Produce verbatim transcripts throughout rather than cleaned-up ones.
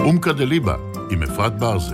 אומקה דליבה עם אפרת ברזל.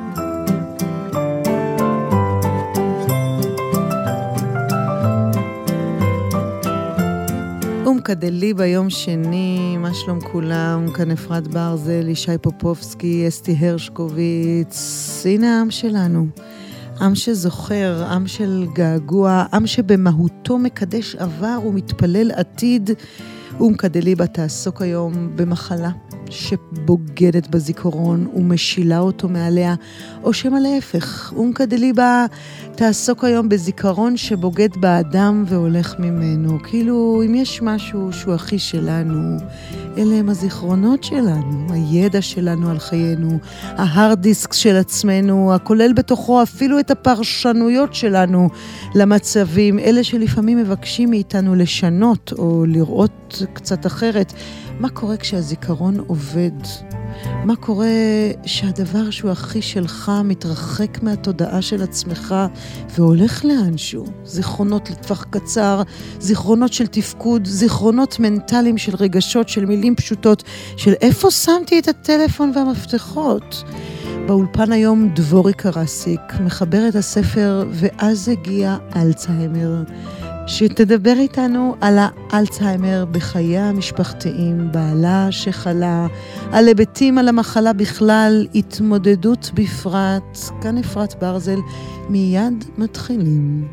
אומקה דליבה יום שני, מה שלום כולם? כאן אפרת ברזל, ישי פופובסקי, אסתי הרשקוביץ. הנה העם שלנו. עם שזוכר, עם של געגוע, עם שבמהותו מקדש עבר ומתפלל עתיד. אומקה דליבה תעסוק היום במחלה שבוגדת בזיכרון ומשילה אותו מעליה, או שמה להפך, אומקה דליבה תעסוק היום בזיכרון שבוגד באדם והולך ממנו. כאילו, אם יש משהו שהוא הכי שלנו, אלה הם הזיכרונות שלנו, הידע שלנו על חיינו, ההארד דיסק של עצמנו, הכולל בתוכו אפילו את הפרשנויות שלנו למצבים, אלה שלפעמים מבקשים מאיתנו לשנות או לראות קצת אחרת. מה קורה כשהזיכרון עובד? מה קורה שהדבר שהוא הכי שלך מתרחק מהתודעה של עצמך והולך לאנשהו? זיכרונות לטווח קצר, זיכרונות של תפקוד, זיכרונות מנטליים של רגשות, של מילים פשוטות, של איפה שמתי את הטלפון והמפתחות. באולפן היום דבורי קרסיק, מחבר את הספר ואז הגיע אלצהיימר, שתדבר איתנו על האלצהיימר בחיי המשפחתיים, בעלה שחלה, על היבטים על המחלה בכלל, התמודדות בפרט. כאן אפרת ברזל, מיד מתחילים.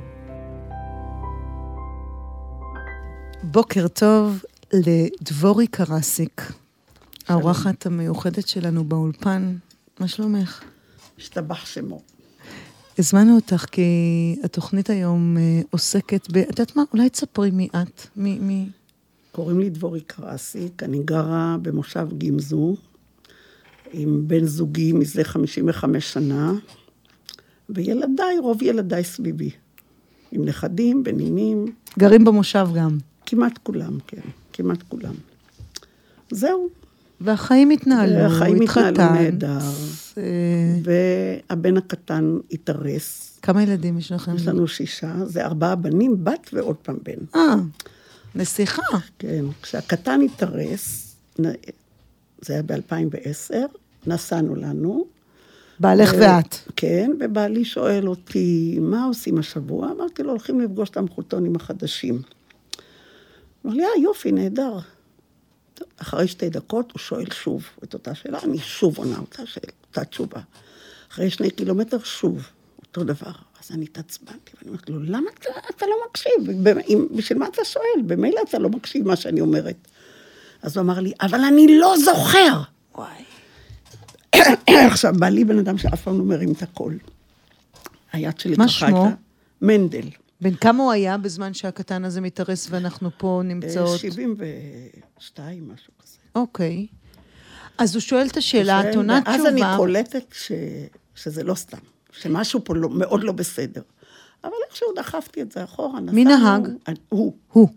בוקר טוב לדבורי קרסיק, האורחת המיוחדת שלנו באולפן. מה שלומך? השתבח שמו. הזמנו אותך כי התוכנית היום עוסקת ב... את יודעת מה? אולי תספרי מי את? מי, מי? קוראים לי דבורי קרסיק, אני גרה במושב גמזו, עם בן זוגי מזה חמישים וחמש שנה, וילדיי, רוב ילדיי סביבי, עם נכדים, בנינים. גרים במושב גם? כמעט כולם, כן, כמעט כולם. זהו. והחיים התנהלו, החיים התנהלו נהדר. אה... והבן הקטן התארס. כמה ילדים יש לכם? יש לנו שישה, זה ארבעה בנים, בת ועוד פעם בן. אה, נסיכה. כן, כשהקטן התארס, זה היה ב-אלפיים ועשר, נסענו לנו. בעלך ו... ואת. כן, ובעלי שואל אותי, מה עושים השבוע? אמרתי לו, הולכים לפגוש את המחותונים החדשים. אמר לי, אה, יופי, נהדר. אחרי שתי דקות הוא שואל שוב את אותה שאלה, אני שוב עונה אותה שאלה, אותה תשובה. אחרי שני קילומטר שוב, אותו דבר. אז אני התעצבנתי, ואני אומרת לו, למה אתה, אתה לא מקשיב? בשביל מה אתה שואל? במילא אתה לא מקשיב מה שאני אומרת. אז הוא אמר לי, אבל אני לא זוכר. וואי. עכשיו, בא לי בן אדם שאף פעם לא מרים את הכל. היד שלי מה ככה שמו? הייתה, מנדל. בין כמה הוא היה בזמן שהקטן הזה מתארס ואנחנו פה נמצאות? שבעים ושתיים, משהו כזה. אוקיי. אז הוא שואל את השאלה, את עונה תשובה. ואז אני קולטת ש... שזה לא סתם, שמשהו פה לא, מאוד לא בסדר. אבל איכשהו דחפתי את זה אחורה. נסענו, מי נהג? הוא. הוא.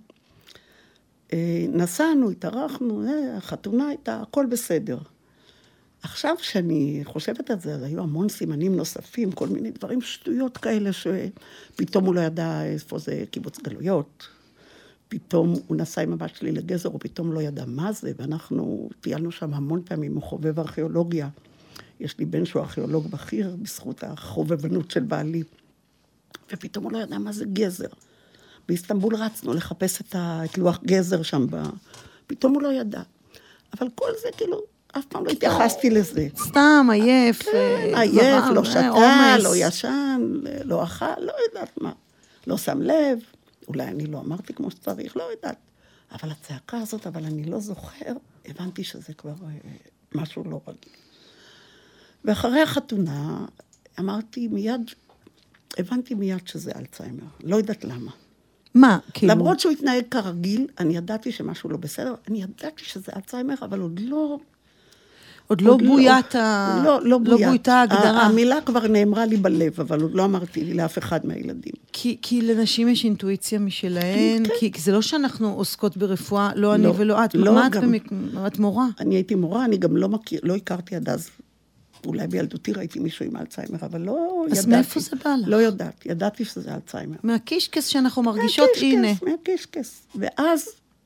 נסענו, התארחנו, החתונה הייתה, הכל בסדר. עכשיו שאני חושבת על זה, אז היו המון סימנים נוספים, כל מיני דברים שטויות כאלה, שפתאום הוא לא ידע איפה זה קיבוץ גלויות, פתאום הוא נסע עם הבת שלי לגזר, הוא פתאום לא ידע מה זה, ואנחנו טיילנו שם המון פעמים, הוא חובב ארכיאולוגיה, יש לי בן שהוא ארכיאולוג בכיר, בזכות החובבנות של בעלי, ופתאום הוא לא ידע מה זה גזר. באיסטנבול רצנו לחפש את, ה... את לוח גזר שם, ב... פתאום הוא לא ידע. אבל כל זה כאילו, אף פעם לא התייחסתי לזה. סתם, עייף. כן, עייף, לא שתה, לא ישן, לא אכל, לא יודעת מה. לא שם לב, אולי אני לא אמרתי כמו שצריך, לא יודעת. אבל הצעקה הזאת, אבל אני לא זוכר, הבנתי שזה כבר משהו לא רגיל. ואחרי החתונה, אמרתי מיד, הבנתי מיד שזה אלצהיימר. לא יודעת למה. מה? כאילו... למרות שהוא התנהג כרגיל, אני ידעתי שמשהו לא בסדר, אני ידעתי שזה אלצהיימר, אבל עוד לא... עוד לא בוית ה... לא, לא בוית. לא בויתה ההגדרה. המילה כבר נאמרה לי בלב, אבל עוד לא אמרתי לי לאף אחד מהילדים. כי, כי לנשים יש אינטואיציה משלהן, כן. כי זה לא שאנחנו עוסקות ברפואה, לא אני לא, ולא את. לא, מה את, גם, במק... את מורה? אני הייתי מורה, אני גם לא מכיר, לא הכרתי עד אז. אולי בילדותי ראיתי מישהו עם אלצהיימר, אבל לא אז ידעתי. אז מאיפה זה בא לך? לא יודעת, ידעתי שזה אלצהיימר. מהקישקס שאנחנו מרגישות, הנה. מהקישקס, מהקישקס. ואז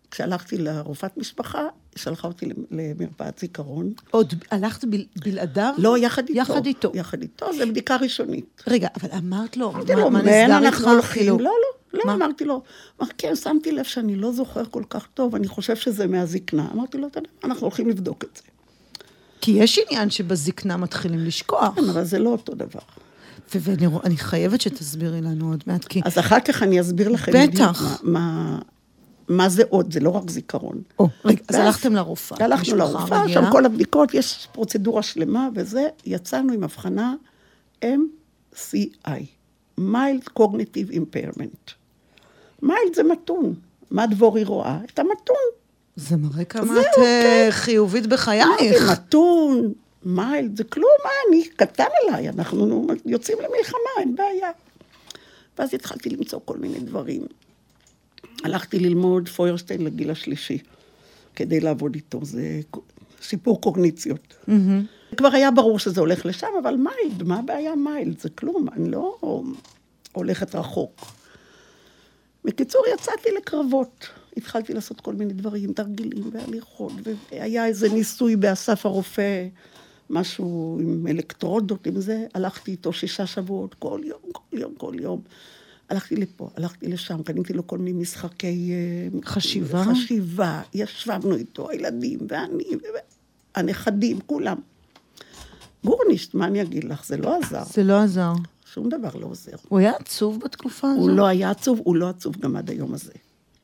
כשהלכתי לרופאת משפחה, שלחה אותי למרפאת זיכרון. עוד הלכת בל, בלעדיו? לא, יחד איתו. יחד איתו. יחד איתו, זה בדיקה ראשונית. רגע, אבל אמרת לו, אמרתי מה, לו, מה בן, נסגר אנחנו איתך? הולכים. כאילו? לא, לא, לא, אמרתי לו. אמרתי, כן, שמתי לב שאני לא זוכר כל כך טוב, אני חושב שזה מהזקנה. אמרתי לו, אתה יודע, אנחנו הולכים לבדוק את זה. כי יש עניין שבזקנה מתחילים לשכוח. כן, אבל זה לא אותו דבר. ואני חייבת שתסבירי לנו עוד מעט, כי... אז אחר כך אני אסביר לכם... בטח. מה, מה, מה זה עוד, זה לא רק זיכרון. או, רגע, אז הלכתם לרופאה. הלכנו לרופאה, שם כל הבדיקות, יש פרוצדורה שלמה, וזה, יצאנו עם הבחנה אם סי איי, Mild Cognitive Impairment. מיילד זה מתון. מה דבורי רואה? את המתון. זה מראה כמה את חיובית בחייך. זה מתון, מיילד, זה כלום, מה, אני קטן אליי, אנחנו יוצאים למלחמה, אין בעיה. ואז התחלתי למצוא כל מיני דברים. הלכתי ללמוד פוירשטיין לגיל השלישי, כדי לעבוד איתו, זה סיפור קוגניציות. Mm-hmm. כבר היה ברור שזה הולך לשם, אבל מיילד, מה הבעיה מיילד? זה כלום, אני לא הולכת רחוק. בקיצור, יצאתי לקרבות. התחלתי לעשות כל מיני דברים, תרגילים והליכות, והיה איזה ניסוי באסף הרופא, משהו עם אלקטרודות, עם זה, הלכתי איתו שישה שבועות, כל יום, כל יום, כל יום. הלכתי לפה, הלכתי לשם, קניתי לו כל מיני משחקי... חשיבה? חשיבה, ישבנו איתו, הילדים ואני, הנכדים, כולם. גורנישט, מה אני אגיד לך? זה לא עזר. זה לא עזר. שום דבר לא עוזר. הוא היה עצוב בתקופה הזו? הוא לא היה עצוב, הוא לא עצוב גם עד היום הזה.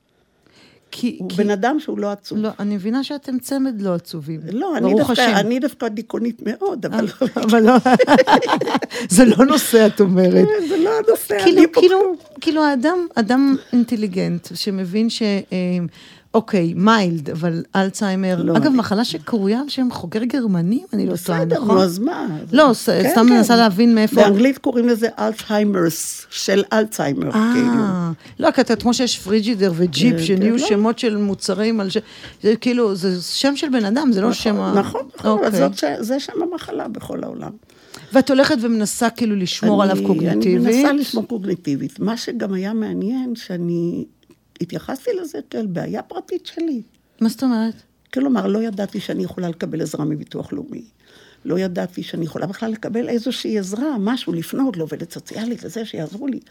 כי, הוא כי... בן אדם שהוא לא עצוב. לא, אני מבינה שאתם צמד לא עצובים. לא, אני דווקא, אני דווקא דיכאונית מאוד, אבל לא... אבל לא... זה לא נושא, את אומרת. זה לא הנושא, כאילו, אני פה כאילו, כלום. כאילו האדם, אדם אינטליגנט, שמבין ש... אוקיי, מיילד, אבל אלצהיימר, לא, אגב, אני... מחלה שקרויה על שם חוקר גרמני, אני לא טועה, נכון? בסדר, נו, אז מה? לא, כן, סתם כן. מנסה להבין מאיפה... באנגלית קוראים לזה אלצהיימרס, של אלצהיימר, כאילו. לא, כי אתה, כמו שיש פריג'ידר וג'יפ, שנהיו שמות של מוצרים, על ש... זה כאילו, זה שם של בן אדם, זה לא שם... נכון, נכון, אבל זה שם המחלה בכל העולם. ואת הולכת ומנסה כאילו לשמור עליו קוגניטיבית? אני מנסה לשמור קוגניטיבית. מה שגם היה מעניין, שאני... התייחסתי לזה כאל בעיה פרטית שלי. מה זאת אומרת? כלומר, לא ידעתי שאני יכולה לקבל עזרה מביטוח לאומי. לא ידעתי שאני יכולה בכלל לקבל איזושהי עזרה, משהו, לפנות לעובדת סוציאלית, לזה שיעזרו לי.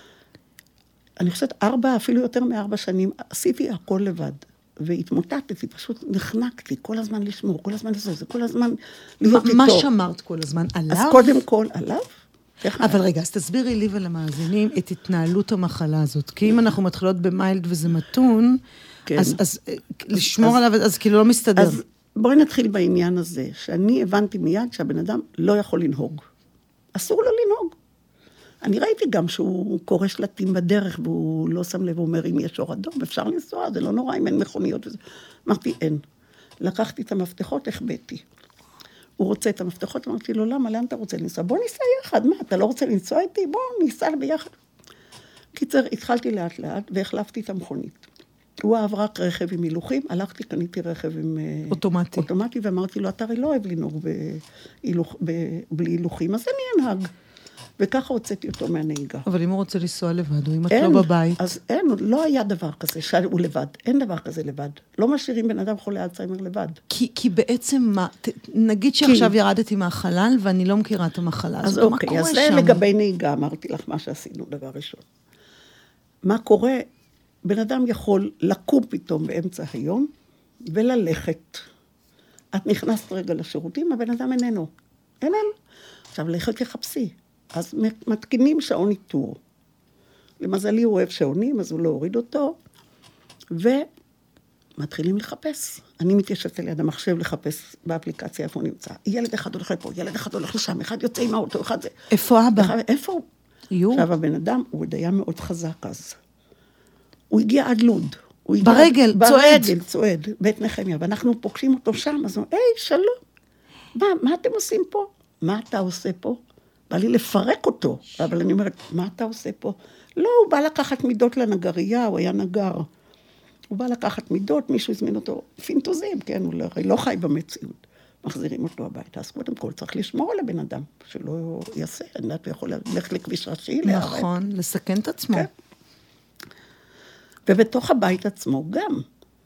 אני חושבת, ארבע, אפילו יותר מארבע שנים, עשיתי הכל לבד. והתמוטטתי, פשוט נחנקתי, כל הזמן לשמור, כל הזמן לזה, זה כל הזמן להיות איתו. מה שמרת כל הזמן? עליו? אז קודם כל, עליו. אבל רגע, אז תסבירי לי ולמאזינים את התנהלות המחלה הזאת. כי אם אנחנו מתחילות במיילד וזה מתון, אז לשמור עליו, אז כאילו לא מסתדר. אז בואי נתחיל בעניין הזה, שאני הבנתי מיד שהבן אדם לא יכול לנהוג. אסור לו לנהוג. אני ראיתי גם שהוא קורא שלטים בדרך, והוא לא שם לב, הוא אומר, אם יש אור אדום, אפשר לנסוע, זה לא נורא, אם אין מכוניות וזה. אמרתי, אין. לקחתי את המפתחות, החבאתי. הוא רוצה את המפתחות, אמרתי לו, למה, לאן אתה רוצה לנסוע? בוא ניסע יחד, מה, אתה לא רוצה לנסוע איתי? בוא ניסע ביחד. קיצר, התחלתי לאט לאט, והחלפתי את המכונית. הוא אהב רק רכב עם הילוכים, הלכתי, קניתי רכב עם... אוטומטי. אוטומטי, ואמרתי לו, אתה הרי לא אוהב לנהוג בלי הילוכים, אז אני אנהג. וככה הוצאתי אותו מהנהיגה. אבל אם הוא רוצה לנסוע לבד, או אם את לא בבית... אז אין, לא היה דבר כזה, שהוא לבד. אין דבר כזה לבד. לא משאירים בן אדם חולה אלצהיימר לבד. כי, כי בעצם מה, נגיד שעכשיו כי... ירדתי מהחלל, ואני לא מכירה את המחלה הזאת. אז אוקיי, אז זה לגבי נהיגה, אמרתי לך מה שעשינו, דבר ראשון. מה קורה? בן אדם יכול לקום פתאום באמצע היום, וללכת. את נכנסת רגע לשירותים, הבן אדם איננו. איננו. עכשיו, לכת יחפשי. אז מתקינים שעון איתור. למזלי הוא אוהב שעונים, אז הוא לא הוריד אותו, ומתחילים לחפש. אני מתיישבת על יד המחשב לחפש באפליקציה איפה הוא נמצא. ילד אחד הולך לפה, ילד אחד הולך לשם, אחד יוצא עם האוטו, אחד זה. איפה אבא? אחד, איפה הוא? יו. עכשיו הבן אדם, הוא היה מאוד חזק אז. הוא הגיע עד לוד. ברגל, עד, צועד. ברגל, צועד, בית נחמיה, ואנחנו פוגשים אותו שם, אז הוא אומר, היי, שלום. מה, מה אתם עושים פה? מה אתה עושה פה? בא לי לפרק אותו, אבל אני אומרת, מה אתה עושה פה? לא, הוא בא לקחת מידות לנגרייה, הוא היה נגר. הוא בא לקחת מידות, מישהו הזמין אותו, פינטוזים, כן, הוא לא, לא חי במציאות. מחזירים אותו הביתה, אז קודם כל צריך לשמור על הבן אדם, שלא יעשה, אני יודעת, הוא יכול ללכת לכביש ראשי, נכון, להרב. לסכן את עצמו. כן. ובתוך הבית עצמו גם,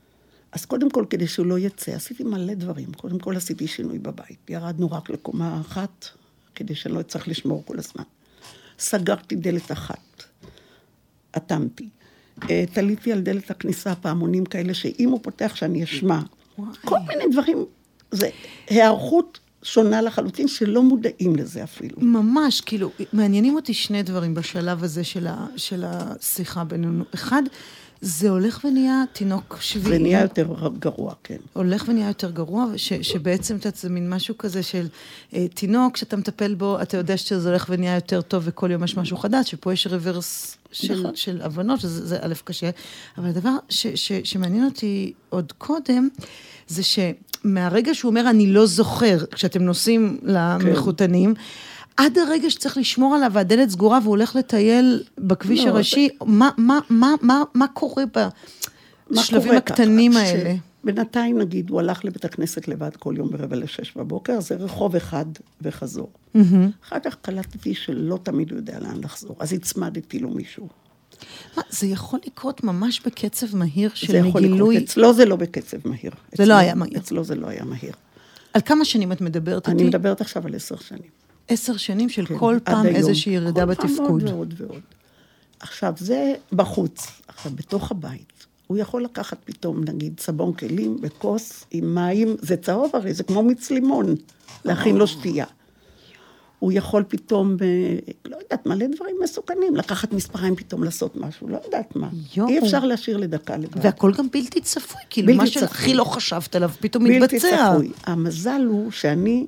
אז קודם כל, כדי שהוא לא יצא, עשיתי מלא דברים. קודם כל עשיתי שינוי בבית. ירדנו רק לקומה אחת, כדי שלא צריך לשמור כל הזמן. סגרתי דלת אחת. אטמתי. תליתי על דלת הכניסה פעמונים כאלה, שאם הוא פותח שאני אשמע. כל מיני דברים. זה הערכות שונה לחלוטין, שלא מודעים לזה אפילו. ממש, כאילו, מעניינים אותי שני דברים בשלב הזה של, ה, של השיחה בינינו. אחד, זה הולך ונהיה תינוק שביעי. זה נהיה יותר גרוע, כן. הולך ונהיה יותר גרוע, ש, שבעצם זה מין משהו כזה של אה, תינוק, שאתה מטפל בו, אתה יודע שזה הולך ונהיה יותר טוב, וכל יום יש משהו חדש, שפה יש ריברס של, נכון. של הבנות, שזה זה א' קשה. אבל הדבר ש, ש, שמעניין אותי עוד קודם, זה שמהרגע שהוא אומר, אני לא זוכר, כשאתם נוסעים למחותנים, כן. עד הרגע שצריך לשמור עליו, והדלת סגורה, והוא הולך לטייל בכביש לא, הראשי, זה... מה, מה, מה, מה, מה קורה בשלבים הקטנים כך? האלה? בינתיים, נגיד, הוא הלך לבית הכנסת לבד כל יום ברבע לשש בבוקר, זה רחוב אחד וחזור. Mm-hmm. אחר כך קלטתי שלא תמיד הוא יודע לאן לחזור, אז הצמדתי לו מישהו. מה, זה יכול לקרות ממש בקצב מהיר של זה מגילוי? זה יכול לקרות, אצלו זה לא בקצב מהיר. זה אצלו, לא היה מהיר. אצלו זה לא היה מהיר. על כמה שנים את מדברת אני איתי? מדברת עכשיו על עשר שנים. עשר שנים של כן, כל פעם איזושהי ירידה בתפקוד. כל פעם ועוד ועוד. עכשיו, זה בחוץ. עכשיו, בתוך הבית. הוא יכול לקחת פתאום, נגיד, סבון כלים בכוס עם מים, זה צהוב הרי, זה כמו מיץ לימון, להכין לו שתייה. הוא יכול פתאום, לא יודעת, מלא דברים מסוכנים, לקחת מספריים פתאום לעשות משהו, לא יודעת מה. אי אפשר להשאיר לדקה לבד. והכל גם בלתי צפוי, כאילו מה שהכי לא חשבת עליו, פתאום מתבצע. בלתי צפוי. המזל הוא שאני,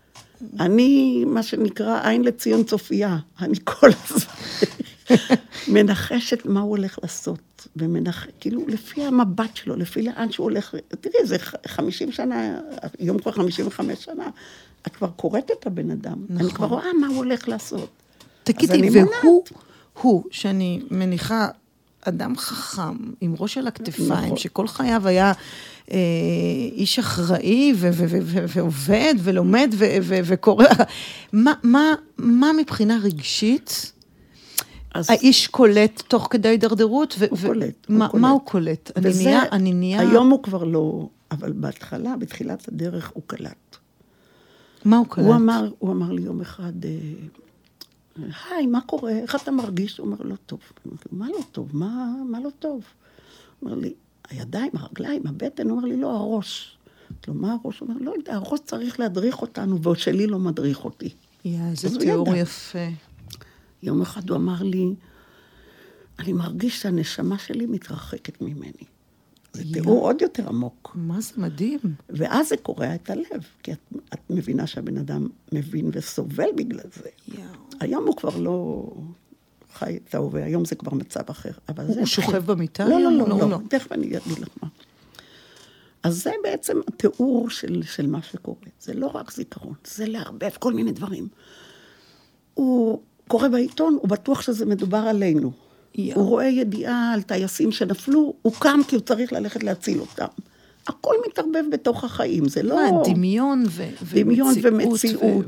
אני, מה שנקרא, עין לציון צופייה, אני כל הזמן מנחשת מה הוא הולך לעשות, ומנחשת, כאילו, לפי המבט שלו, לפי לאן שהוא הולך, תראי, זה חמישים שנה, יום כבר חמישים וחמש שנה, את כבר קוראת את הבן אדם, נכון. אני כבר רואה מה הוא הולך לעשות. תגידי, והוא, הוא, שאני מניחה, אדם חכם, עם ראש על הכתפיים, נכון. שכל חייו היה אה, איש אחראי, ו- ו- ו- ו- ועובד, ולומד, ו- ו- וקורא, מה, מה, מה מבחינה רגשית, אז... האיש קולט תוך כדי הידרדרות? ו- הוא ו- קולט. מה, הוא קולט. מה הוא קולט? אני וזה, נהיה, אני נהיה... היום הוא כבר לא, אבל בהתחלה, בתחילת הדרך, הוא קלט. מה הוא קלט? הוא אמר, הוא אמר לי יום אחד, היי, מה קורה? איך אתה מרגיש? הוא אומר, לא טוב. אמרתי, מה לא טוב? מה, מה לא טוב? הוא אומר לי, הידיים, הרגליים, הבטן, הוא אומר לי, לא, הראש. אמרתי לו, מה הראש? הוא אומר, לא יודע, הראש צריך להדריך אותנו, ועוד שלי לא מדריך אותי. יא, איזה תיאור יפה. יום אחד הוא אמר לי, אני מרגיש שהנשמה שלי מתרחקת ממני. זה תיאור עוד יותר עמוק. מה זה מדהים. ואז זה קורע את הלב, כי את, את מבינה שהבן אדם מבין וסובל בגלל זה. יאו. היום הוא כבר לא חי את ההווה, היום זה כבר מצב אחר. אבל הוא, זה הוא שוכב במיטה? לא, לא, לא, לא, לא. תכף אני אגיד לך מה. אז זה בעצם התיאור של, של מה שקורה. זה לא רק זיכרון, זה להרבב כל מיני דברים. הוא קורא בעיתון, הוא בטוח שזה מדובר עלינו. הוא רואה ידיעה על טייסים שנפלו, הוא קם כי הוא צריך ללכת להציל אותם. הכל מתערבב בתוך החיים, זה לא... דמיון ומציאות.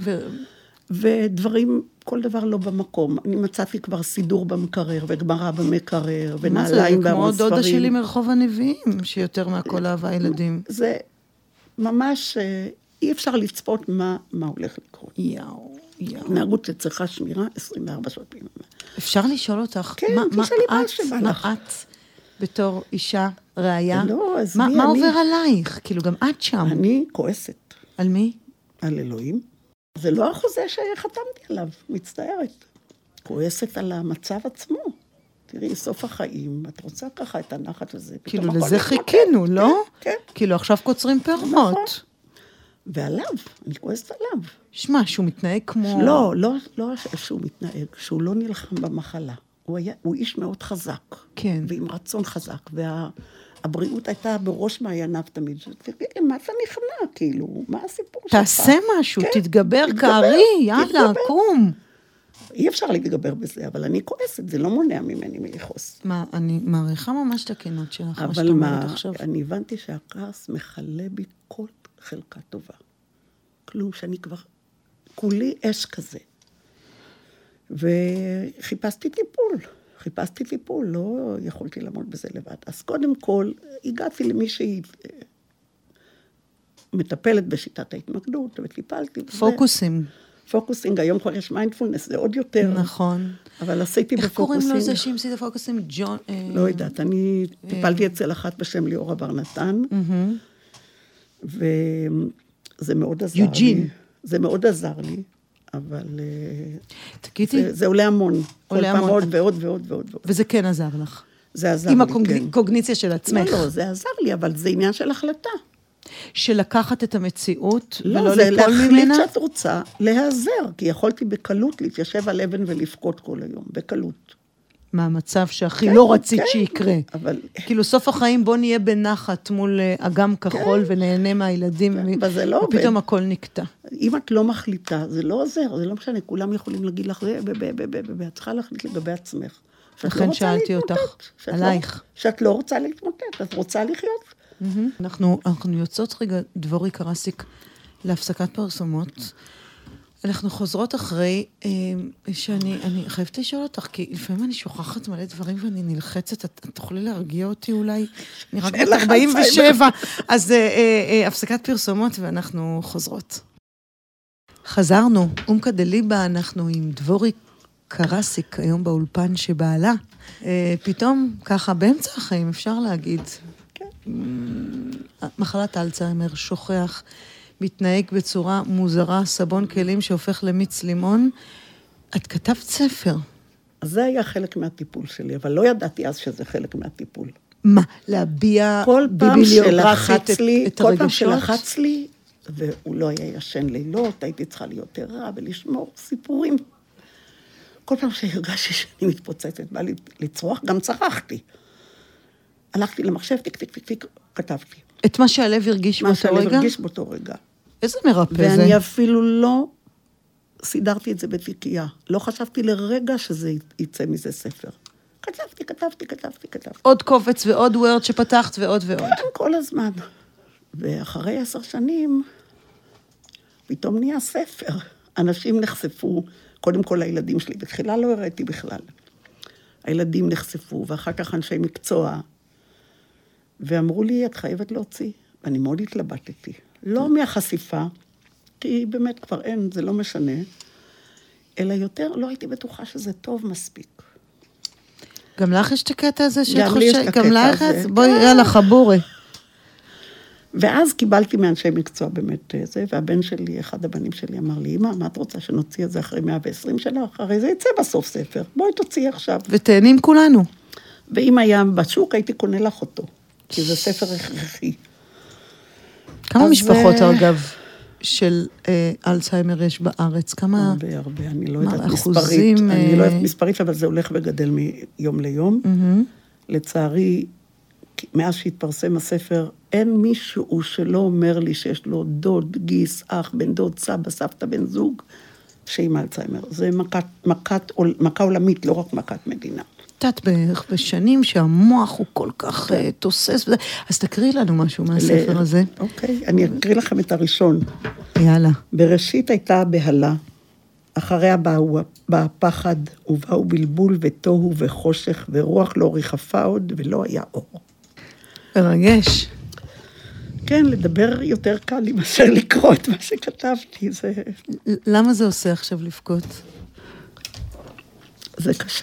ודברים, כל דבר לא במקום. אני מצאתי כבר סידור במקרר, וגמרא במקרר, ונעליים בערוץ ספרים. כמו דודה שלי מרחוב הנביאים, שיותר מהכל אהבה ילדים. זה ממש, אי אפשר לצפות מה הולך לקרות. יאו. התנהגות שצריכה שמירה עשרים וארבע שעות ביממה. אפשר לשאול אותך, כן, תשאלי מה שבא לך. מה את בתור אישה ראיה? לא, אז מה, מי מה אני? עובר עלייך? כאילו גם את שם. אני כועסת. על מי? על אלוהים. זה לא החוזה שחתמתי עליו, מצטערת. כועסת על המצב עצמו. תראי, סוף החיים, את רוצה ככה את הנחת הזה. כאילו לזה חיכינו, לא? כן, כן. כאילו עכשיו קוצרים פירות. נכון. ועליו, אני כועסת עליו. שמע, שהוא מתנהג כמו... לא, לא, לא שהוא מתנהג, שהוא לא נלחם במחלה. הוא היה, הוא איש מאוד חזק. כן. ועם רצון חזק, והבריאות הייתה בראש מעייניו תמיד. תראי, מה אתה נכנע, כאילו? מה הסיפור שלך? תעשה משהו, כן, תתגבר קערי, יאללה, תתגבר. קום. אי אפשר להתגבר בזה, אבל אני כועסת, זה לא מונע ממני מלכעוס. מה, אני מעריכה ממש את הכנות שלך, מה שאת אומרת עכשיו. אבל אני הבנתי שהכעס מחלה בי כל חלקה טובה. כלום שאני כבר, כולי אש כזה. וחיפשתי טיפול. חיפשתי טיפול, לא יכולתי לעמוד בזה לבד. אז קודם כל, הגעתי למי שהיא מטפלת בשיטת ההתמקדות, וטיפלתי. פוקוסים. פוקוסינג, היום כבר יש מיינדפולנס, זה עוד יותר. נכון. אבל עשיתי בפוקוסינג. איך קוראים לו זה שהמציא את הפוקוסינג? ג'ון... לא יודעת, אני טיפלתי אצל אחת בשם ליאורה בר נתן, וזה מאוד עזר לי. יוג'ין. זה מאוד עזר לי, אבל... תגידי. זה עולה המון. עולה המון. כל פעם עוד ועוד ועוד ועוד. וזה כן עזר לך. זה עזר לי, כן. עם הקוגניציה של עצמך. לא, לא, זה עזר לי, אבל זה עניין של החלטה. שלקחת את המציאות לא, ולא זה ליפול ממנה? להחליט שאת רוצה להיעזר, כי יכולתי בקלות להתיישב על אבן ולבכות כל היום, בקלות. מה המצב שהכי כן, לא רצית כן, שיקרה. אבל... כאילו סוף החיים בוא נהיה בנחת מול אגם כחול כן. ונהנה מהילדים, כן, וזה לא עובד. ופתאום הכל נקטע. אם את לא מחליטה, זה לא עוזר, זה לא משנה, כולם יכולים להגיד לך, ואת צריכה להחליט לגבי עצמך. לכן שאלתי אותך, עלייך. שאת לא רוצה להתמוטט, את רוצה לחיות. אנחנו, אנחנו יוצאות רגע, דבורי קרסיק, להפסקת פרסומות. אנחנו חוזרות אחרי, שאני אני חייבת לשאול אותך, כי לפעמים אני שוכחת מלא דברים ואני נלחצת, את, את תוכלי להרגיע אותי אולי? אני רק בת ארבעים ושבע, אז הפסקת פרסומות ואנחנו חוזרות. חזרנו, אומקה דליבה, אנחנו עם דבורי קרסיק, היום באולפן שבעלה. פתאום, ככה, באמצע החיים, אפשר להגיד, מחלת אלצהיימר, שוכח, מתנהג בצורה מוזרה, סבון כלים שהופך למיץ לימון. את כתבת ספר. אז זה היה חלק מהטיפול שלי, אבל לא ידעתי אז שזה חלק מהטיפול. מה? להביע בביבליוגרפית את, לי, את הרגשות? כל פעם שלחץ לי, והוא לא היה ישן לילות, הייתי צריכה להיות ערה ולשמור סיפורים. כל פעם שהרגשתי שאני מתפוצצת, בא לי לצרוח, גם צרחתי. הלכתי למחשב, טיק, טיק, טיק, טיק, כתבתי. את מה שהלב הרגיש באותו רגע? מה שהלב הרגיש באותו רגע. איזה מרפא זה? ואני אפילו לא סידרתי את זה בתיקייה. לא חשבתי לרגע שזה יצא מזה ספר. כתבתי, כתבתי, כתבתי, כתבתי. עוד קובץ ועוד וורד שפתחת ועוד ועוד. כן, כל הזמן. ואחרי עשר שנים, פתאום נהיה ספר. אנשים נחשפו, קודם כל הילדים שלי, בתחילה לא הראיתי בכלל. הילדים נחשפו, ואחר כך אנשי מקצוע, ואמרו לי, את חייבת להוציא. ואני מאוד התלבטתי. לא מהחשיפה, כי באמת כבר אין, זה לא משנה, אלא יותר לא הייתי בטוחה שזה טוב מספיק. גם לך יש את הקטע הזה שאת גם לי יש את חושבת, הקטע גם לך, הזה. בואי, יאללה, חבורי. ואז קיבלתי מאנשי מקצוע באמת זה, והבן שלי, אחד הבנים שלי אמר לי, אמא, מה את רוצה שנוציא את זה אחרי מאה ועשרים שנה? אחרי זה יצא בסוף ספר, בואי תוציאי עכשיו. ותהנים כולנו. ואם היה בשוק, הייתי קונה לך אותו, כי זה ספר הכרחי. כמה משפחות, אגב, של אלצהיימר יש בארץ? כמה... הרבה, הרבה, אני לא יודעת מספרית. אני לא יודעת מספרית, אבל זה הולך וגדל מיום ליום. לצערי, מאז שהתפרסם הספר, אין מישהו שלא אומר לי שיש לו דוד, גיס, אח, בן דוד, סבא, סבתא, בן זוג, שעם אלצהיימר. זה מכת, מכת, מכה עולמית, לא רק מכת מדינה. תת בערך בשנים שהמוח הוא כל כך תוסס, אז תקריא לנו משהו מהספר הזה. אוקיי, אני אקריא לכם את הראשון. יאללה. בראשית הייתה הבהלה, אחריה באו, בא פחד, ובאו בלבול ותוהו וחושך, ורוח לא ריחפה עוד, ולא היה אור. מרגש. כן, לדבר יותר קל לי מאשר לקרוא את מה שכתבתי. זה... למה זה עושה עכשיו לבכות? זה קשה.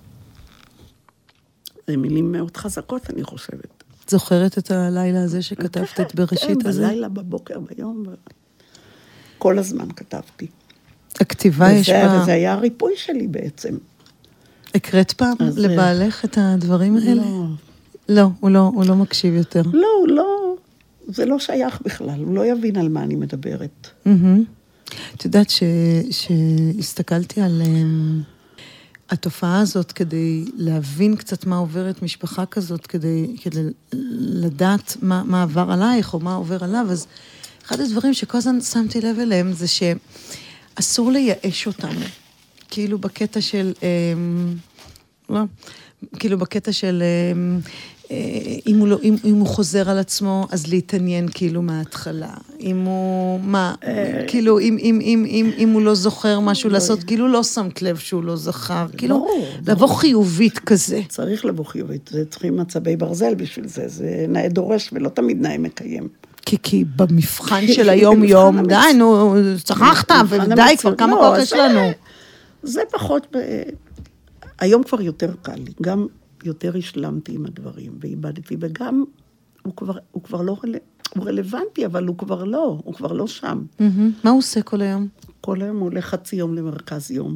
זה מילים מאוד חזקות, אני חושבת. זוכרת את הלילה הזה שכתבת את בראשית כן, הזה? כן, בלילה, בבוקר, ביום. כל הזמן כתבתי. הכתיבה יש בה... וזה היה הריפוי שלי בעצם. הקראת פעם לבעלך את הדברים האלה? לא. לא, הוא לא, הוא לא מקשיב יותר. לא, הוא לא... זה לא שייך בכלל, הוא לא יבין על מה אני מדברת. את יודעת שהסתכלתי על... התופעה הזאת, כדי להבין קצת מה עוברת משפחה כזאת, כדי, כדי לדעת מה, מה עבר עלייך או מה עובר עליו, אז אחד הדברים שכל הזמן שמתי לב אליהם, זה שאסור לייאש אותם. כאילו בקטע של, אה, לא, כאילו בקטע של, אה, אם הוא, לא, אם, אם הוא חוזר על עצמו, אז להתעניין כאילו מההתחלה. אם הוא, מה, כאילו, אם, אם, אם, אם, אם הוא לא זוכר משהו לעשות, כאילו לא שמת לב שהוא לא זכר, כאילו, לבוא חיובית כזה. צריך לבוא חיובית, זה צריכים מצבי ברזל בשביל זה, זה נאה דורש ולא תמיד נאה מקיים. כי, כי במבחן של היום-יום, די, נו, שכחת, ודי, כבר כמה כוח יש לנו. זה פחות, היום כבר יותר קל לי, גם יותר השלמתי עם הדברים, ואיבדתי, וגם הוא כבר, הוא כבר לא, הוא רלוונטי, אבל הוא כבר לא, הוא כבר לא שם. מה הוא עושה כל היום? כל היום הוא הולך חצי יום למרכז יום.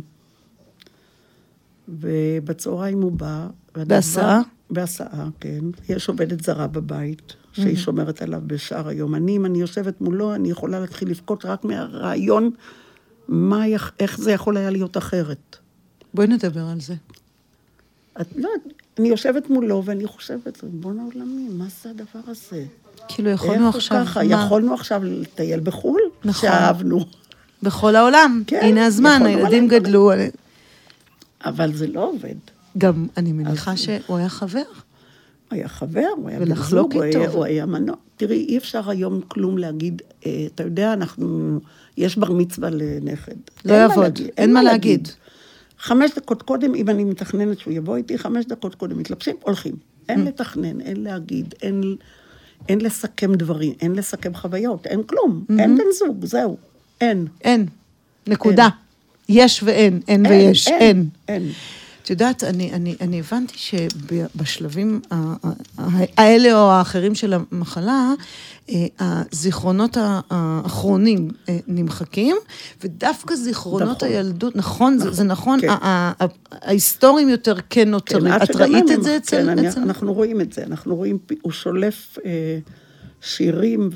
ובצהריים הוא בא. בהסעה? בהסעה, כן. יש עובדת זרה בבית, שהיא שומרת עליו בשאר היום. אני, אם אני יושבת מולו, אני יכולה להתחיל לבכות רק מהרעיון, מה, איך זה יכול היה להיות אחרת. בואי נדבר על זה. את, לא, אני יושבת מולו ואני חושבת, בוא'נה עולמי, מה זה הדבר הזה? כאילו יכולנו עכשיו... ככה, מה? יכולנו עכשיו לטייל בחול? נכון. שאהבנו. בכל העולם. כן, הנה הזמן, הילדים גדלו. אבל זה לא עובד. גם אני מניחה אז... שהוא היה חבר. הוא היה חבר, הוא היה ולחלוק בזוג, איתו. הוא היה, הוא היה מנוע. תראי, אי אפשר היום כלום להגיד, אתה יודע, אנחנו... יש בר מצווה לנכד. לא יעבוד, אין, אין מה להגיד. להגיד. חמש דקות קודם, אם אני מתכננת שהוא יבוא איתי, חמש דקות קודם מתלבשים, הולכים. אין לתכנן, אין להגיד, אין, אין לסכם דברים, אין לסכם חוויות, אין כלום. אין בן זוג, זהו. אין. אין. נקודה. יש ואין, אין ויש, אין. אין. את יודעת, אני, אני, אני הבנתי שבשלבים האלה או האחרים של המחלה, הזיכרונות האחרונים נמחקים, ודווקא זיכרונות הילדות, נכון, זה נכון, ההיסטוריים יותר כן נותרים. את ראית את זה אצל... אנחנו רואים את זה, אנחנו רואים, הוא שולף שירים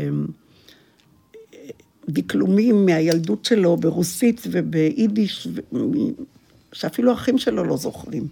ודקלומים מהילדות שלו ברוסית וביידיש, שאפילו האחים שלו לא זוכרים.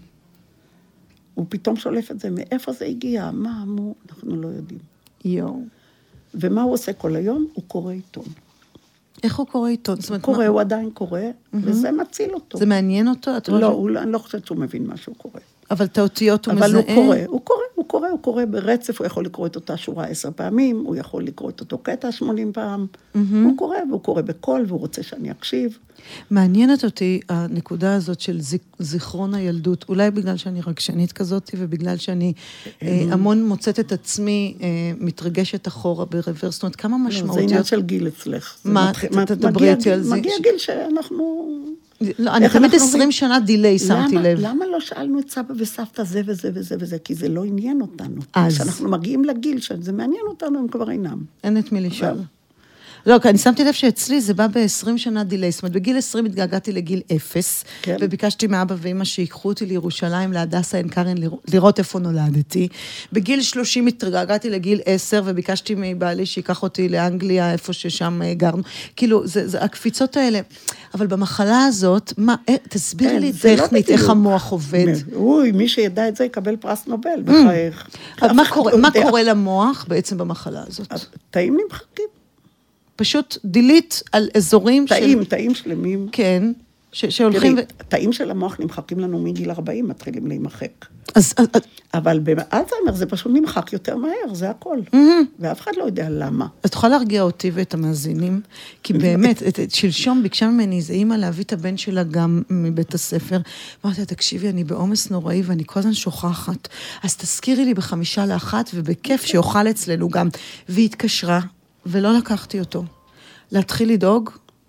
הוא פתאום שולף את זה, מאיפה זה הגיע, מה אמרו, אנחנו לא יודעים. יואו. ומה הוא עושה כל היום? הוא קורא עיתון. איך הוא קורא עיתון? הוא קורא, הוא עדיין קורא, וזה מציל אותו. זה מעניין אותו? לא, אני לא חושבת שהוא מבין מה שהוא קורא. אבל את האותיות הוא מזהה? אבל הוא קורא, הוא קורא, הוא קורא, הוא קורא ברצף, הוא יכול לקרוא את אותה שורה עשר פעמים, הוא יכול לקרוא את אותו קטע שמונים פעם, הוא קורא, והוא קורא בקול, והוא רוצה שאני אקשיב. מעניינת אותי הנקודה הזאת של זיכרון הילדות, אולי בגלל שאני רגשנית כזאת, ובגלל שאני המון מוצאת את עצמי, מתרגשת אחורה ברוורס, זאת אומרת, כמה משמעותיות... זה עניין של גיל אצלך. מה, תדברי איתי על זה? מגיע גיל שאנחנו... לא, אני תמיד עשרים שנה דילי, שמתי לב. למה לא שאלנו את סבא וסבתא זה וזה וזה וזה? כי זה לא עניין אותנו. כשאנחנו מגיעים לגיל שזה מעניין אותנו, הם כבר אינם. אין את מי לשאול. לא, כי אני שמתי לב שאצלי זה בא ב-עשרים שנה דילי, זאת אומרת, בגיל עשרים התגעגעתי לגיל אפס, וביקשתי מאבא ואמא שיקחו אותי לירושלים, להדסה עין כרם, לראות איפה נולדתי. בגיל שלושים התגעגעתי לגיל עשר, וביקשתי מבעלי שיקח אותי לאנגליה, איפה ששם גרנו. כאילו, זה, זה הקפיצות האלה. אבל במחלה הזאת, מה, תסבירי לי טכנית איך המוח עובד. אוי, מי שידע את זה יקבל פרס נובל, בחייך. מה קורה למוח בעצם במחלה הזאת? תאים נמחקים. פשוט דילית על אזורים של... תאים, תאים שלמים. כן, שהולכים... תאים של המוח נמחקים לנו מגיל ארבעים, מתחילים להימחק. אז... אבל באלצהיימר זה פשוט נמחק יותר מהר, זה הכל. ואף אחד לא יודע למה. אז תוכל להרגיע אותי ואת המאזינים, כי באמת, שלשום ביקשה ממני, זה אימא להביא את הבן שלה גם מבית הספר. אמרתי, תקשיבי, אני בעומס נוראי ואני כל הזמן שוכחת. אז תזכירי לי בחמישה לאחת, ובכיף שיוכל אצלנו גם. והיא התקשרה. ולא לקחתי אותו. להתחיל לדאוג?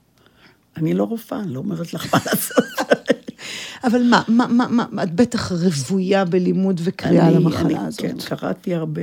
אני לא רופאה, אני לא אומרת לך מה לעשות. אבל מה, מה, מה, מה, את בטח רבויה בלימוד וקריאה על המחלה אני, הזאת. כן, קראתי הרבה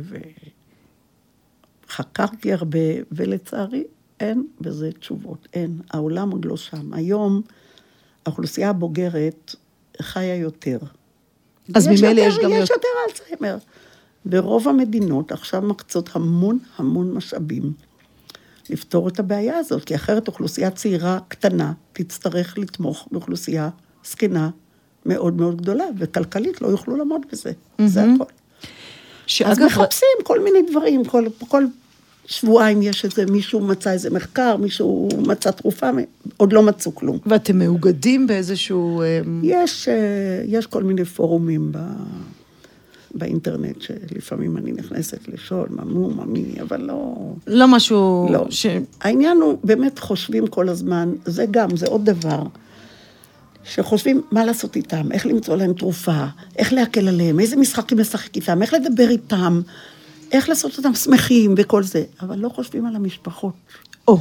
וחקרתי הרבה, ולצערי אין בזה תשובות, אין. העולם עוד לא שם. היום האוכלוסייה הבוגרת חיה יותר. אז ממילא יש גם... יש יותר אלצהיימר. ברוב המדינות עכשיו מקצות המון המון משאבים לפתור את הבעיה הזאת, כי אחרת אוכלוסייה צעירה קטנה תצטרך לתמוך באוכלוסייה סקנה מאוד מאוד גדולה, וכלכלית לא יוכלו לעמוד בזה. זה הכל. אז מחפשים כל מיני דברים, כל, כל שבועיים יש איזה, מישהו מצא איזה מחקר, מישהו מצא תרופה, עוד לא מצאו כלום. ואתם מאוגדים באיזשהו... יש, יש כל מיני פורומים ב... באינטרנט, שלפעמים אני נכנסת לשאול, ממו, ממי, אבל לא... לא משהו... לא. ש... העניין הוא, באמת חושבים כל הזמן, זה גם, זה עוד דבר, שחושבים מה לעשות איתם, איך למצוא להם תרופה, איך להקל עליהם, איזה משחקים לשחק איתם, איך לדבר איתם, איך לעשות אותם שמחים וכל זה, אבל לא חושבים על המשפחות. או.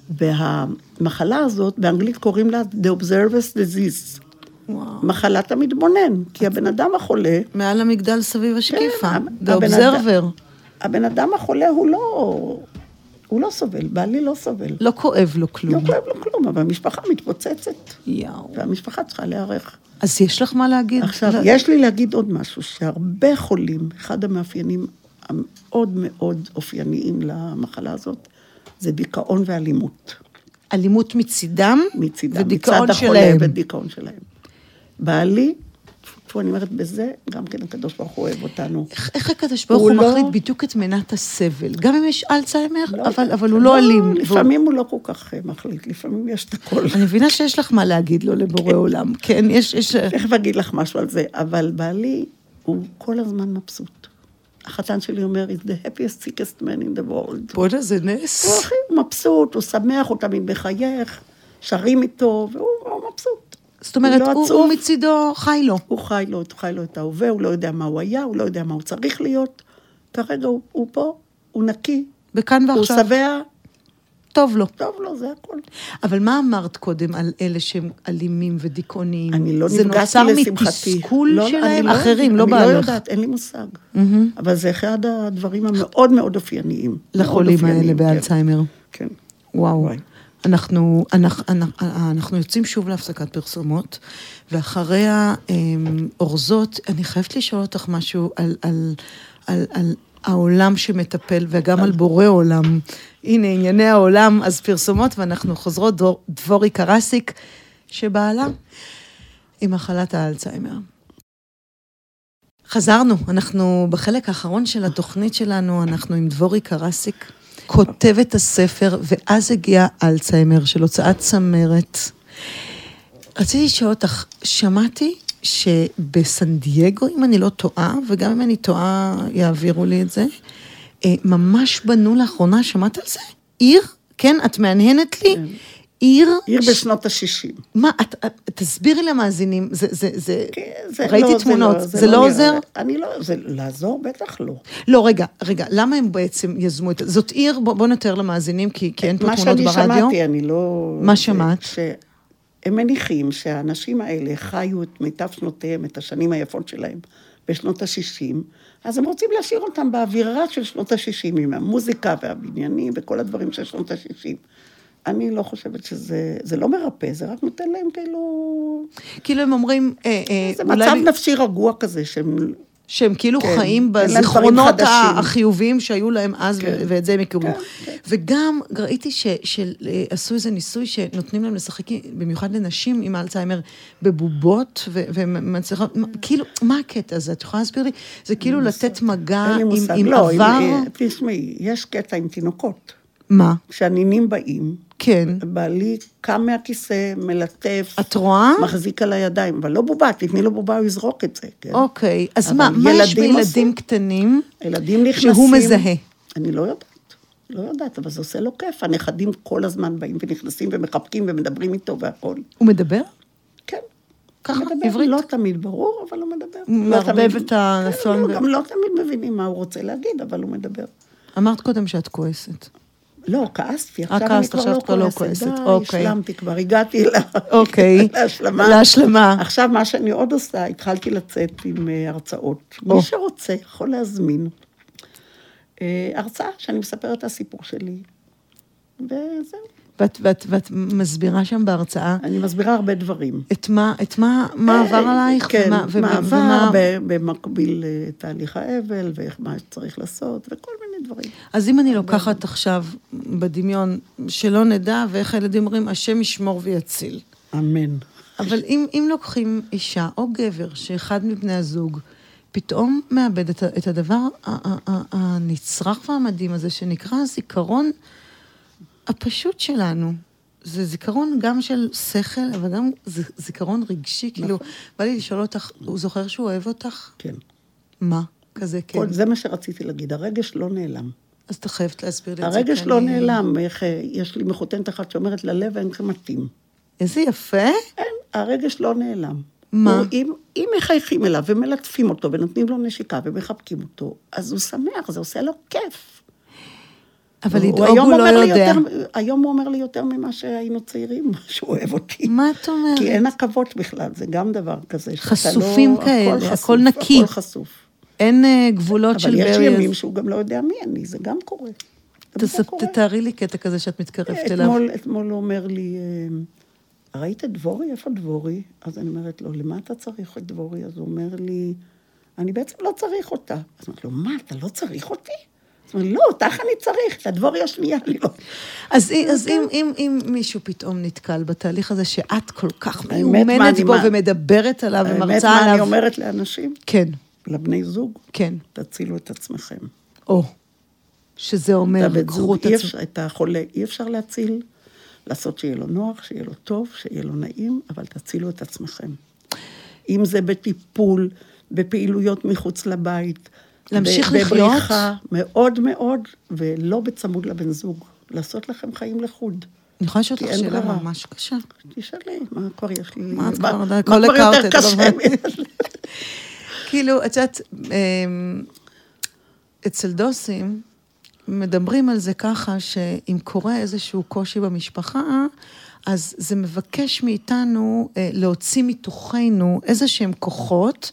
והמחלה הזאת, באנגלית קוראים לה The Observer's Disease. וואו. מחלת המתבונן, כי הבן אדם החולה... מעל המגדל סביב השקיפה. כן, The הבן Observer. אדם, הבן אדם החולה הוא לא... הוא לא סובל, בעלי לא סובל. לא כואב לו כלום. לא כואב לו כלום, אבל המשפחה מתפוצצת. יאו. והמשפחה צריכה להיערך. אז יש לך מה להגיד? עכשיו, לא... יש לי להגיד עוד משהו, שהרבה חולים, אחד המאפיינים המאוד מאוד אופייניים למחלה הזאת, זה דיכאון ואלימות. אלימות מצידם? מצידם, ודיכאון מצד החולה שלהם. ודיכאון שלהם. בעלי, פה אני אומרת בזה, גם כן הקדוש ברוך הוא אוהב אותנו. איך, איך הקדוש ברוך הוא, הוא לא... מחליט בדיוק את מנת הסבל? גם אם יש אלצהיימר, לא, אבל, אבל הוא לא, לא אלים. לפעמים והוא... הוא לא כל כך מחליט, לפעמים יש את הכל. אני מבינה שיש לך מה להגיד לו לבורא כן. עולם. כן, יש... יש... תכף אגיד לך משהו על זה, אבל בעלי הוא כל הזמן מבסוט. החתן שלי אומר, it's the happiest, sickest man in the world. בוא'נה, זה נס. הוא הכי מבסוט, הוא שמח, הוא תמיד מחייך, שרים איתו, והוא הוא מבסוט. זאת אומרת, הוא, לא הוא, הוא מצידו חי לו. הוא חי לו, הוא חי לו את ההווה, הוא לא יודע מה הוא היה, הוא לא יודע מה הוא צריך להיות. כרגע הוא, הוא פה, הוא נקי. בכאן ועכשיו. הוא שבע. טוב לו. טוב לו, זה הכל. אבל מה אמרת קודם על אלה שהם אלימים ודיכאוניים? אני לא נפגשתי לשמחתי. זה נוצר מתסכול לא, שלהם? לא, אחרים, לא אני בעלך. אני לא יודעת, אין לי מושג. Mm-hmm. אבל זה אחד הדברים המאוד מאוד אופייניים. לחולים מאוד האלה כן. באלצהיימר. כן. וואו. וואי. אנחנו, אנחנו, אנחנו יוצאים שוב להפסקת פרסומות, ואחריה אורזות, אני חייבת לשאול אותך משהו על, על, על, על העולם שמטפל, וגם על בורא עולם. הנה, ענייני העולם, אז פרסומות, ואנחנו חוזרות דבורי קרסיק, שבעלה עם מחלת האלצהיימר. חזרנו, אנחנו בחלק האחרון של התוכנית שלנו, אנחנו עם דבורי קרסיק, כותבת הספר, ואז הגיע אלצהיימר של הוצאת צמרת. רציתי לשאול אותך, שמעתי שבסן דייגו, אם אני לא טועה, וגם אם אני טועה, יעבירו לי את זה, ממש בנו לאחרונה, שמעת על זה? עיר? כן, את מעניינת לי? כן. עיר... עיר בשנות ה-שישים. מה, את, את, תסבירי למאזינים, זה, זה, זה, כן, זה ראיתי לא, תמונות, זה, זה, לא, זה לא לא עוזר? נראה, אני לא, זה לעזור? בטח לא. לא, רגע, רגע, למה הם בעצם יזמו את זה? זאת עיר, בוא, בוא נתאר למאזינים, כי, כי אין פה תמונות ברדיו. מה שאני שמעתי, אני לא... מה שמעת? שהם מניחים שהאנשים האלה חיו את מיטב שנותיהם, את השנים היפות שלהם, בשנות ה-שישים, אז הם רוצים להשאיר אותם באווירה של שנות ה-שישים, עם המוזיקה והבניינים וכל הדברים של שנות ה-שישים. אני לא חושבת שזה, זה לא מרפא, זה רק נותן להם כאילו... כאילו הם אומרים... זה מצב נפשי רגוע כזה, שהם... שהם כאילו חיים בזיכרונות החיוביים שהיו להם אז, ואת זה הם יקראו. וגם ראיתי שעשו איזה ניסוי שנותנים להם לשחק, במיוחד לנשים עם אלצהיימר, בבובות, ומצליחות, כאילו, מה הקטע הזה? את יכולה להסביר לי? זה כאילו לתת מגע עם עבר? תשמעי, יש קטע עם תינוקות. מה? כשהנינים באים, כן. בעלי קם מהכיסא, מלטף. את רואה? מחזיק על הידיים, אבל לא בובה, תתני לו בובה, הוא יזרוק את זה. כן? אוקיי, אז מה, מה יש בילדים קטנים? ילדים נכנסים. שהוא מזהה. אני לא יודעת, לא יודעת, אבל זה עושה לו כיף. הנכדים כל הזמן באים ונכנסים ומחבקים ומדברים איתו והכל. הוא מדבר? כן. ככה, מדבר, עברית? לא תמיד ברור, אבל הוא מדבר. מערבב את הלשון. כן, גם לא תמיד מבינים מה הוא רוצה להגיד, אבל הוא מדבר. אמרת קודם שאת כועסת. לא, כעסתי, עכשיו אני כבר לא כועסת. די, השלמתי כבר, הגעתי להשלמה. להשלמה. עכשיו, מה שאני עוד עושה, התחלתי לצאת עם הרצאות. מי שרוצה יכול להזמין הרצאה שאני מספרת את הסיפור שלי, וזהו. ואת מסבירה שם בהרצאה? אני מסבירה הרבה דברים. את מה, את מה, מה עבר עלייך? כן, מה עבר במקביל תהליך האבל, ואיך מה שצריך לעשות, וכל מיני דברים. אז אם אני לוקחת עכשיו בדמיון שלא נדע, ואיך הילדים אומרים, השם ישמור ויציל. אמן. אבל אם, אם לוקחים אישה או גבר, שאחד מבני הזוג, פתאום מאבד את, את הדבר הנצרך והמדהים הזה, שנקרא הזיכרון הפשוט שלנו. זה זיכרון גם של שכל, אבל גם זיכרון רגשי, כאילו, בא לי לשאול אותך, הוא זוכר שהוא אוהב אותך? כן. מה? כזה כן. כל, זה מה שרציתי להגיד, הרגש לא נעלם. אז אתה חייבת להסביר לי את זה. הרגש לא נעלם, איך, יש לי מחותנת אחת שאומרת ללב אין מתאים. איזה יפה. אין, הרגש לא נעלם. מה? הוא, אם, אם מחייכים אליו ומלטפים אותו ונותנים לו נשיקה ומחבקים אותו, אז הוא שמח, זה עושה לו כיף. אבל לדאוג הוא לא יודע. יותר, היום הוא אומר לי יותר ממה שהיינו צעירים, שהוא אוהב אותי. מה את אומרת? כי אין עקבות בכלל, זה גם דבר כזה. חשופים לא, כאלה, הכל, חשוף, הכל נקי. הכל חשוף. אין uh, גבולות של בריאז. אבל יש ימים שהוא גם לא יודע מי אני, זה גם קורה. תתארי לי קטע כזה שאת מתקרבת אליו. אתמול, אתמול הוא אומר לי, ראית את דבורי? איפה דבורי? אז אני אומרת לו, למה אתה צריך את דבורי? אז הוא אומר לי, אני בעצם לא צריך אותה. אז אני אומרת לו, מה, אתה לא צריך אותי? אז הוא אומר, לא, אותך אני צריך, את הדבורי השנייה אני לא. אז, אז אם, אם, אם מישהו פתאום נתקל בתהליך הזה שאת כל כך מיומנת בו ומדברת עליו ומרצה עליו. האמת מה אני אומרת לאנשים? כן. לבני זוג? כן. תצילו את עצמכם. או, שזה אומר, קחו את עצמכם. את החולה אי אפשר להציל, לעשות שיהיה לו נוח, שיהיה לו טוב, שיהיה לו נעים, אבל תצילו את עצמכם. אם זה בטיפול, בפעילויות מחוץ לבית, להמשיך לחיות. בבריחה, מאוד מאוד, ולא בצמוד לבן זוג. לעשות לכם חיים לחוד. אני יכולה לשאול לך שאלה ממש קשה. תשאלי, מה כבר יש לי? מה את כבר מה כבר יותר קשה? כאילו, את יודעת, אצל דוסים, מדברים על זה ככה, שאם קורה איזשהו קושי במשפחה, אז זה מבקש מאיתנו להוציא מתוכנו איזשהם כוחות,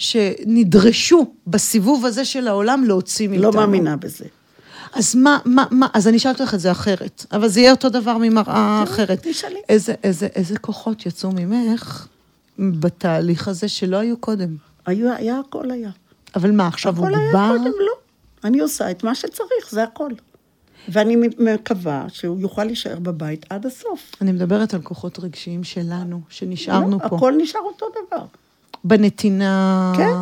שנדרשו בסיבוב הזה של העולם להוציא מאיתנו. לא מאמינה בזה. אז מה, מה, מה, אז אני שאלת לך את זה אחרת, אבל זה יהיה אותו דבר ממראה אחרת. תשאלי. איזה, איזה, איזה כוחות יצאו ממך בתהליך הזה שלא היו קודם? היה, היה, הכל היה. אבל מה, עכשיו הוא הכל גבר? היה קודם, לא. אני עושה את מה שצריך, זה הכל. ואני מקווה שהוא יוכל להישאר בבית עד הסוף. אני מדברת על כוחות רגשיים שלנו, שנשארנו לא, פה. הכל נשאר אותו דבר. בנתינה, כן.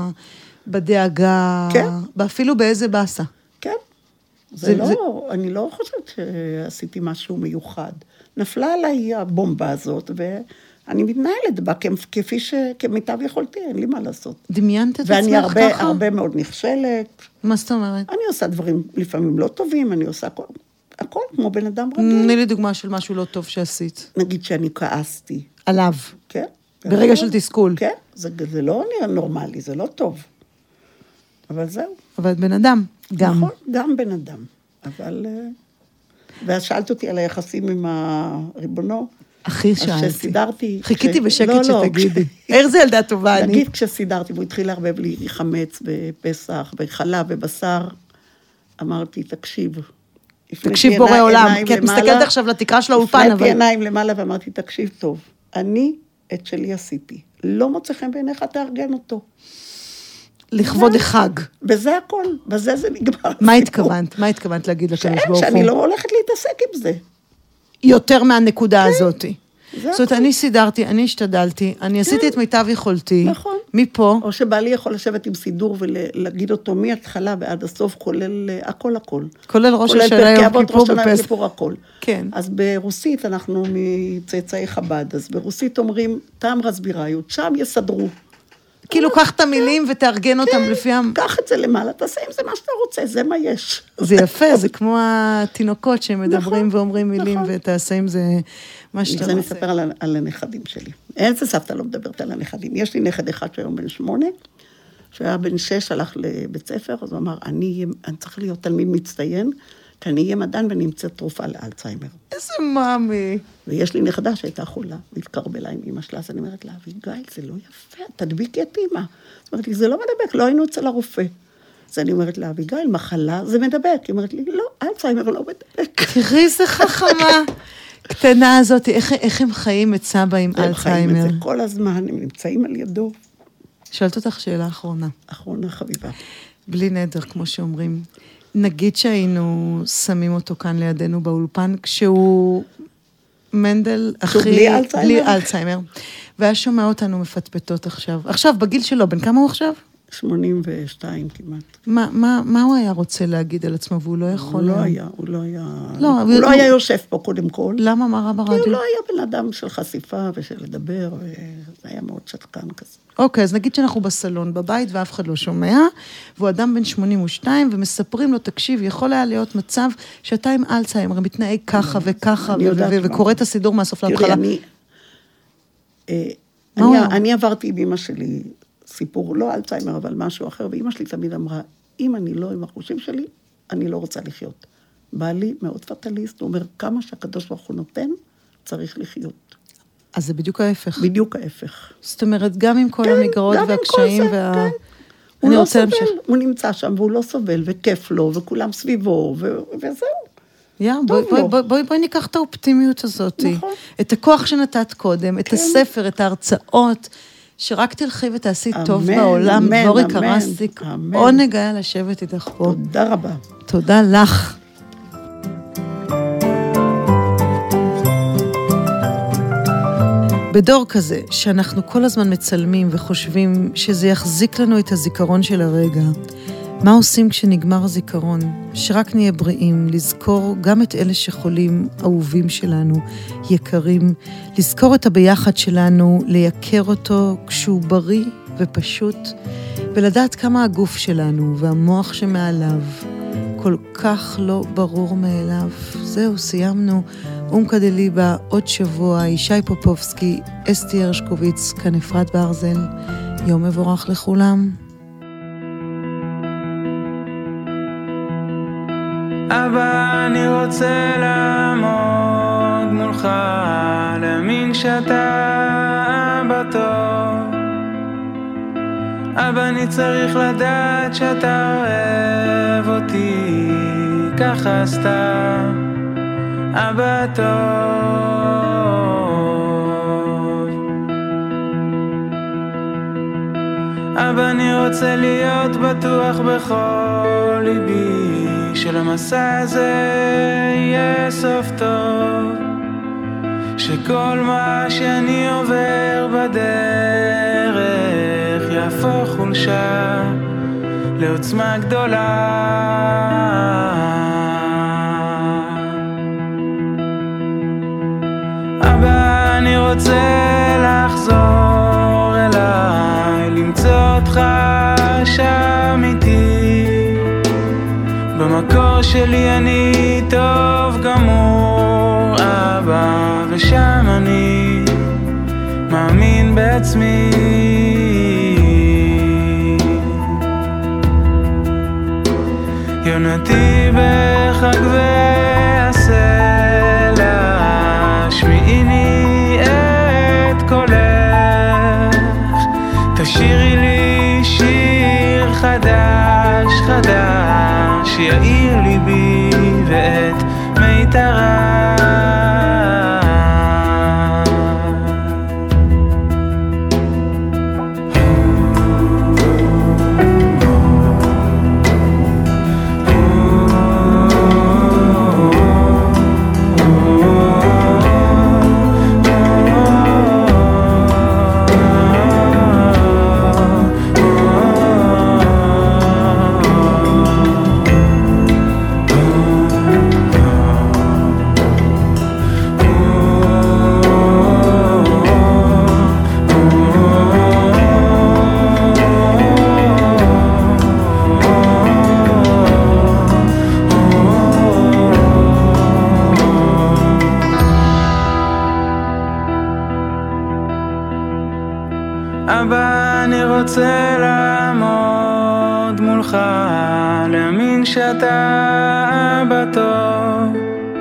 בדאגה, כן. ואפילו באיזה באסה. כן. זה, זה, לא, זה... אני לא חושבת שעשיתי משהו מיוחד. נפלה עליי הבומבה הזאת, ואני מתנהלת בה כפי ש... כמיטב יכולתי, אין לי מה לעשות. דמיינת את עצמך ואני הרבה, ככה? הרבה מאוד נכשלת. מה זאת אומרת? אני עושה דברים לפעמים לא טובים, אני עושה הכל, הכל כמו בן אדם רגיל. תני לי דוגמה של משהו לא טוב שעשית. נגיד שאני כעסתי. עליו. כן. ברגע של תסכול. כן, זה, זה לא נראה נורמלי, זה לא טוב. אבל זהו. אבל בן אדם, גם. נכון, גם בן אדם. אבל... ואז שאלת אותי על היחסים עם הריבונו. הכי שאלתי. אז שסידרתי... חיכיתי כש... בשקט לא, שתגידי. לא, איך זה ילדה טובה אני? נגיד כשסידרתי, והוא התחיל להרבב לי חמץ בפסח, בחלב ובשר, אמרתי, תקשיב. תקשיב בורא עולם, כי את מסתכלת עכשיו לתקרה של האולפן, אבל... הפלאתי עיניים למעלה ואמרתי, תקשיב טוב, אני את שלי עשיתי. לא מוצא חן בעיניך, תארגן אותו. לכבוד החג. וזה הכל, בזה זה נגמר. מה התכוונת? מה התכוונת להגיד לקדוש ברוך הוא? שאני לא הולכת להתעסק עם זה. יותר מהנקודה הזאת. זאת אומרת, אני סידרתי, אני השתדלתי, אני עשיתי את מיטב יכולתי. נכון. מפה. או שבעלי יכול לשבת עם סידור ולהגיד אותו מההתחלה ועד הסוף, כולל הכל הכל. כולל ראש השנה, יום כיפור בפסח. כיפור הכל. כן. אז ברוסית, אנחנו מצאצאי חב"ד, אז ברוסית אומרים, טעם רסביריות, שם יסדרו. כאילו, קח את המילים ותארגן אותם לפי... כן, קח את זה למעלה, תעשה עם זה מה שאתה רוצה, זה מה יש. זה יפה, זה כמו התינוקות שמדברים ואומרים מילים, ותעשה עם זה מה שאתה רוצה. אני אספר על הנכדים שלי. איזה סבתא לא מדברת על הנכדים. יש לי נכד אחד שהיום בן שמונה, שהיה בן שש, הלך לבית ספר, אז הוא אמר, אני צריך להיות תלמיד מצטיין, כי אני אהיה מדען ואני אמצא תרופה לאלצהיימר. איזה מאמי. ויש לי נכדה שהייתה חולה, והתקרבלה עם אמא שלה, אז אני אומרת לה, אביגיל, זה לא יפה, תדביקי את אמא. זאת אומרת לי, זה לא מדבק, לא היינו אצל הרופא. אז אני אומרת לה, אביגיל, מחלה, זה מדבק. היא אומרת לי, לא, אלצהיימר לא מדבק. תראי, איזה חכמה. קטנה הזאת, איך, איך הם חיים את סבא עם אלצהיימר? הם חיים את זה כל הזמן, הם נמצאים על ידו. שאלת אותך שאלה אחרונה. אחרונה חביבה. בלי נדר, כמו שאומרים. נגיד שהיינו שמים אותו כאן לידינו באולפן, כשהוא מנדל הכי... בלי אלצהיימר? בלי אלצהיימר. והיה שומע אותנו מפטפטות עכשיו. עכשיו, בגיל שלו, בן כמה הוא עכשיו? שמונים ושתיים כמעט. מה, מה, מה הוא היה רוצה להגיד על עצמו, והוא לא יכול... הוא לא היה, הוא לא היה... לא, הוא הוא... לא היה יושב פה קודם כל. למה, מה רע ברדיו? כי הוא לא היה בן אדם של חשיפה ושל לדבר, וזה היה מאוד שתקן כזה. אוקיי, אז נגיד שאנחנו בסלון בבית ואף אחד לא שומע, והוא אדם בן שמונים ושתיים, ומספרים לו, תקשיב, יכול היה להיות מצב שאתה עם אלצהיימר, מתנהג ככה וככה, וקורא את הסידור מהסוף להתחלה. תראי, אני... אני עברתי עם אמא שלי סיפור, לא אלצהיימר, אבל משהו אחר, ואמא שלי תמיד אמרה, אם אני לא עם החושים שלי, אני לא רוצה לחיות. בעלי מאוד פטליסט, הוא אומר, כמה שהקדוש ברוך הוא נותן, צריך לחיות. אז זה בדיוק ההפך. בדיוק ההפך. זאת אומרת, גם עם כל כן, המגרעות והקשיים זה, וה... כן. הוא לא סובל, הוא נמצא שם, והוא לא סובל, וכיף לו, וכולם סביבו, ו... וזהו. יא, בואי, בואי, בואי, בואי, בואי ניקח את האופטימיות הזאת. נכון. את הכוח שנתת קודם, את כן. הספר, את ההרצאות, שרק תלכי ותעשי אמן, טוב בעולם, אמן, דבורי אמן, קרסיק. אמן. עונג היה לשבת איתך פה. תודה רבה. תודה לך. בדור כזה, שאנחנו כל הזמן מצלמים וחושבים שזה יחזיק לנו את הזיכרון של הרגע, מה עושים כשנגמר הזיכרון? שרק נהיה בריאים, לזכור גם את אלה שחולים, אהובים שלנו, יקרים, לזכור את הביחד שלנו, לייקר אותו כשהוא בריא ופשוט, ולדעת כמה הגוף שלנו והמוח שמעליו כל כך לא ברור מאליו. זהו, סיימנו. אומקה דליבה, עוד שבוע, ישי פופובסקי, אסתי הרשקוביץ, כאן אפרת ברזל. יום מבורך לכולם. אבא, אני רוצה לעמוד מולך, להאמין שאתה אבא טוב. אבא, אני צריך לדעת שאתה אוהב אותי, ככה סתם, אבא טוב. אבא, אני רוצה להיות בטוח בכל ליבי, שלמסע הזה יהיה סוף טוב, שכל מה שאני עובר בדרך יהפוך חולשה לעוצמה גדולה. אבא, אני רוצה לחזור אליי, למצוא אותך שם איתי, במקור שלי אני טוב גמור, אבא, ושם אני מאמין בעצמי. יונתי בחג והסלע, שמיעיני את קולך, תשירי לי שיר חדש חדש, שיעיר ליבי ואת מיתרה. אבא, אני רוצה לעמוד מולך, להאמין שאתה אבא טוב.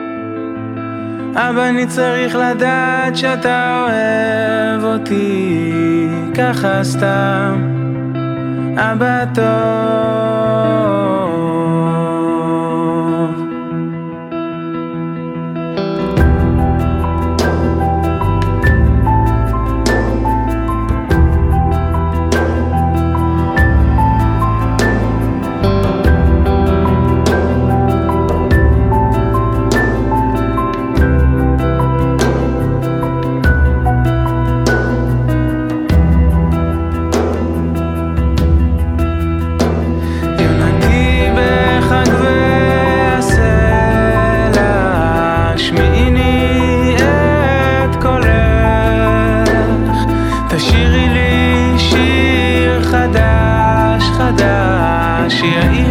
אבא, אני צריך לדעת שאתה אוהב אותי, ככה סתם, אבא טוב. שיעיר